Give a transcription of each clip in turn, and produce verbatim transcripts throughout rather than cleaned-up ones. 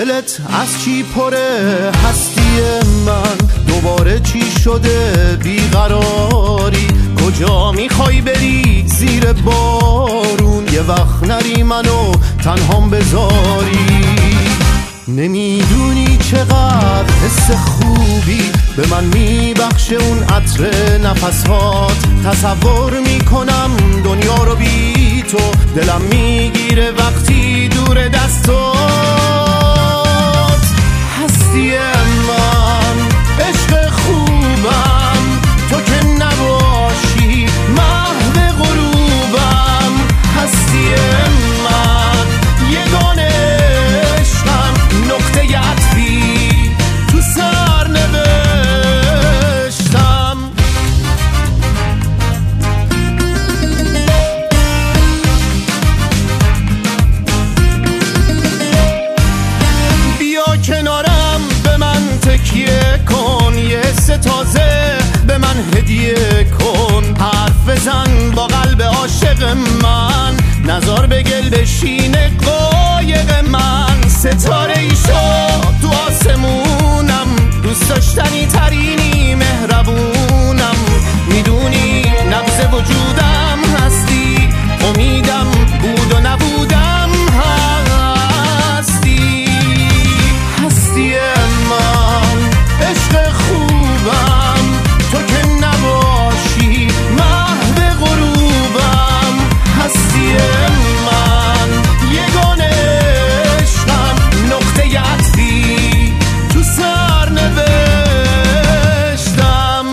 دلت از چی پره هستی من؟ دوباره چی شده بیقراری؟ کجا میخوای بری زیر بارون؟ یه وقت نری منو تنهام بذاری. نمیدونی چقدر حس خوبی به من میبخشه اون عطر نفسات. تصور میکنم دنیا رو بی تو، دلم میگیره وقتی دور دستات. هستی من، عشق خوبم، تو که نباشی محو غروبم. هستی من، یگانه عشقم، نقطه عطفی تو سر نوشتم. بیا کنارم به من تکیه کن، یه حس تازه به من هدیه کن. حرف بزن با قلب عاشق من، نظر به گل بشینه قایق من. ستاره ای شد تو آسمونم، دوست داشتنی ترینی مهربونم. میدونی نبض وجودم هستی، امیدم بود و نبودم هستی. هستی من، عشق خوبم، تو که نباشی محو غروبم. هستی من، یگانه عشقم، نقطه عطفی تو سر نوشتم.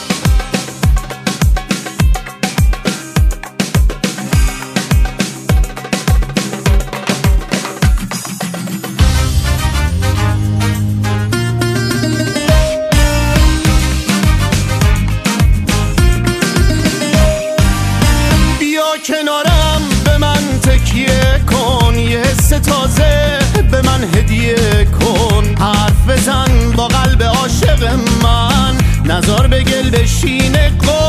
بیا کنارم به من تکیه کن، یه حس تازه به من هدیه کن. حرف بزن با قلب عاشق من، نظر به گل بشینه